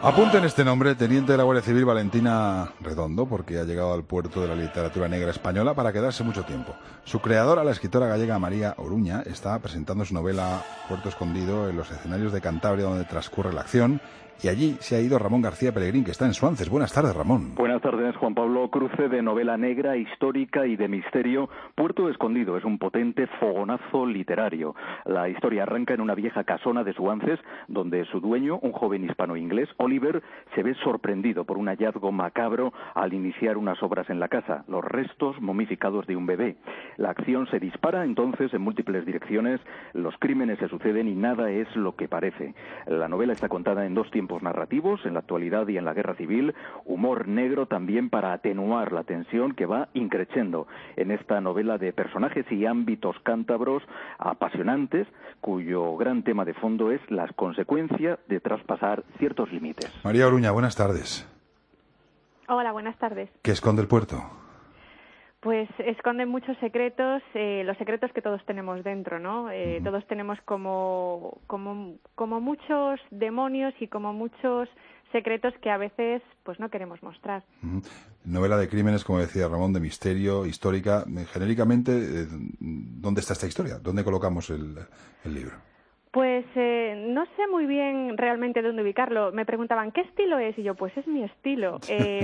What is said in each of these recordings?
Apunten este nombre, teniente de la Guardia Civil Valentina Redondo, porque ha llegado al puerto de la literatura negra española para quedarse mucho tiempo. Su creadora, la escritora gallega María Oruña, está presentando su novela Puerto Escondido en los escenarios de Cantabria, donde transcurre la acción, y allí se ha ido Ramón García Pelegrín, que está en Suances. Buenas tardes, Ramón. Buenas tardes, Juan Pablo. Cruce de novela negra, histórica y de misterio. Puerto Escondido es un potente fogonazo literario. La historia arranca en una vieja casona de Suances, donde su dueño, un joven hispano-inglés, Oliver, se ve sorprendido por un hallazgo macabro al iniciar unas obras en la casa, los restos momificados de un bebé. La acción se dispara entonces en múltiples direcciones, los crímenes se suceden y nada es lo que parece. La novela está contada en dos tiempos narrativos, en la actualidad y en la guerra civil, humor negro también para atenuar la tensión que va increciendo en esta novela de personajes y ámbitos cántabros apasionantes, cuyo gran tema de fondo es las consecuencias de traspasar ciertos límites. María Oruña, buenas tardes. Hola, buenas tardes. ¿Qué esconde el puerto? Pues esconden muchos secretos, los secretos que todos tenemos dentro, ¿no? Todos tenemos como muchos demonios y como muchos secretos que a veces pues no queremos mostrar. Novela de crímenes, como decía Ramón, de misterio, histórica. Genéricamente, ¿dónde está esta historia? ¿Dónde colocamos el libro? Pues no sé muy bien realmente dónde ubicarlo. Me preguntaban, ¿qué estilo es? Y yo, pues es mi estilo.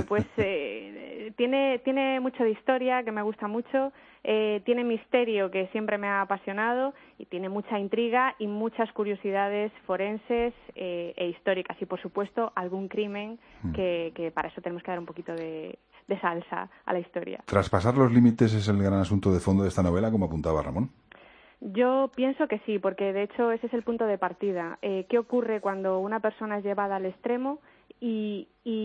Tiene mucho de historia, que me gusta mucho, tiene misterio, que siempre me ha apasionado, y tiene mucha intriga y muchas curiosidades forenses e históricas. Y, por supuesto, algún crimen que para eso tenemos que dar un poquito de salsa a la historia. ¿Traspasar los límites es el gran asunto de fondo de esta novela, como apuntaba Ramón? Yo pienso que sí, porque de hecho ese es el punto de partida. ¿Qué ocurre cuando una persona es llevada al extremo y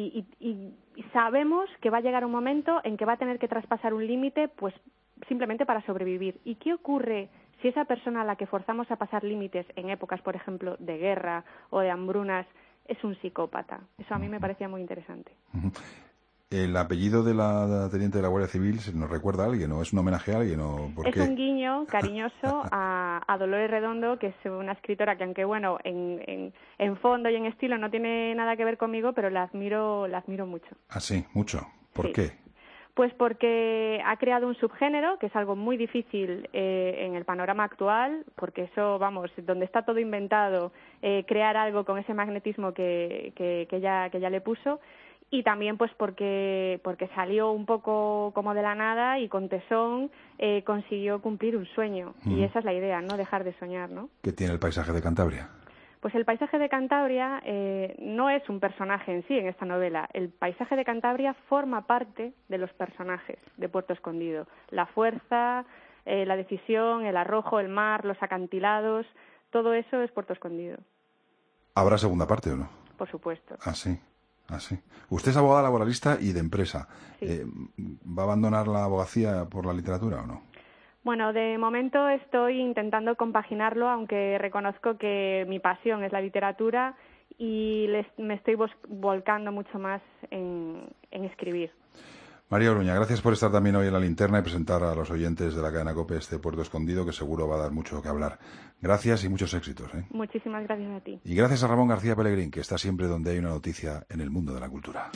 sabemos que va a llegar un momento en que va a tener que traspasar un límite, pues simplemente para sobrevivir? ¿Y qué ocurre si esa persona a la que forzamos a pasar límites en épocas, por ejemplo, de guerra o de hambrunas, es un psicópata? Eso a mí me parecía muy interesante. ¿El apellido de la teniente de la Guardia Civil se nos recuerda a alguien o es un homenaje a alguien? ¿O por qué? Es un guiño cariñoso a Dolores Redondo, que es una escritora que, aunque bueno, en fondo y en estilo no tiene nada que ver conmigo, pero la admiro mucho. ¿Ah, sí? ¿Mucho? ¿Por qué? Pues porque ha creado un subgénero, que es algo muy difícil en el panorama actual, porque eso, vamos, donde está todo inventado, crear algo con ese magnetismo que ella le puso. Y también pues porque salió un poco como de la nada y con tesón consiguió cumplir un sueño. Y esa es la idea, no dejar de soñar, ¿no? ¿Qué tiene el paisaje de Cantabria? Pues el paisaje de Cantabria no es un personaje en sí en esta novela. El paisaje de Cantabria forma parte de los personajes de Puerto Escondido. La fuerza, la decisión, el arrojo, el mar, los acantilados, todo eso es Puerto Escondido. ¿Habrá segunda parte o no? Por supuesto. Ah, sí. Ah, sí. Usted es abogada laboralista y de empresa. Sí. ¿Va a abandonar la abogacía por la literatura o no? Bueno, de momento estoy intentando compaginarlo, aunque reconozco que mi pasión es la literatura y me estoy volcando mucho más en escribir. María Oruña, gracias por estar también hoy en La Linterna y presentar a los oyentes de la cadena COPE este Puerto Escondido, que seguro va a dar mucho que hablar. Gracias y muchos éxitos. Muchísimas gracias a ti. Y gracias a Ramón García Pelegrín, que está siempre donde hay una noticia en el mundo de la cultura.